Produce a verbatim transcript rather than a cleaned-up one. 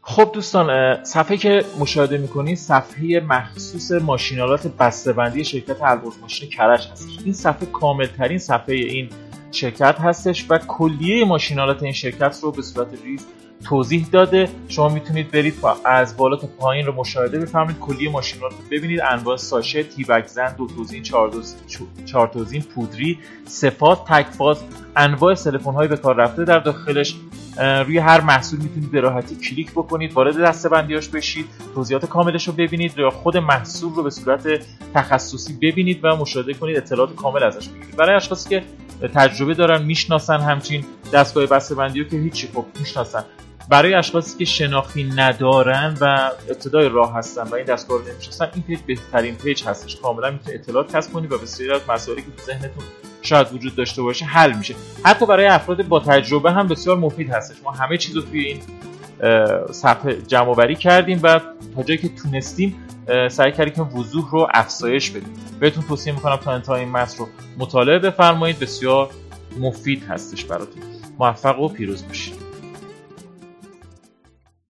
خب دوستان، صفحه که مشاهده میکنید صفحه مخصوص ماشینالات بسته‌بندی شرکت البرز ماشین کرج هستش. این صفحه کامل ترین صفحه این شرکت هستش و کلیه ماشینالات این شرکت رو به صورت ریز توضیح داده. شما میتونید برید از بالا تا پایین رو مشاهده بفرمایید، کلیه ماشینالات رو ببینید، انواع ساشه، تیبک زن، دو توزین، چهار توزین، پودری، صفات، تک فاز، انواع تلفن های به کار رفته در داخلش. روی هر محصول میتونید به راحتی کلیک بکنید، وارد دسته‌بندیاش بشید، توضیحات کاملش رو ببینید، یا خود محصول رو به صورت تخصصی ببینید و مشاهده کنید، اطلاعات کامل ازش بگیرید. برای اشخاصی که تجربه دارن، میشناسن همچین دستگاه بسته‌بندی رو که هیچی، خب میشناسن. برای اشخاصی که شناختی ندارن و ابتدای راه هستن و این دستگاه رو نمیشناسن، این پیج بهترین پیج هستش. کاملا میتونید اطلاعات کسب کنید و بسیاری از مسائلی که تو ذهنتون شاید وجود داشته باشه حل میشه. حتی برای افراد با تجربه هم بسیار مفید هستش. ما همه چیز رو توی این صفحه جمع آوری کردیم و تا جایی که تونستیم سعی کردیم که وضوح رو افزایش بدیم. بهتون توصیه میکنم تا انتهای این متن رو مطالعه بفرمایید، بسیار مفید هستش براتون. موفق و پیروز باشید.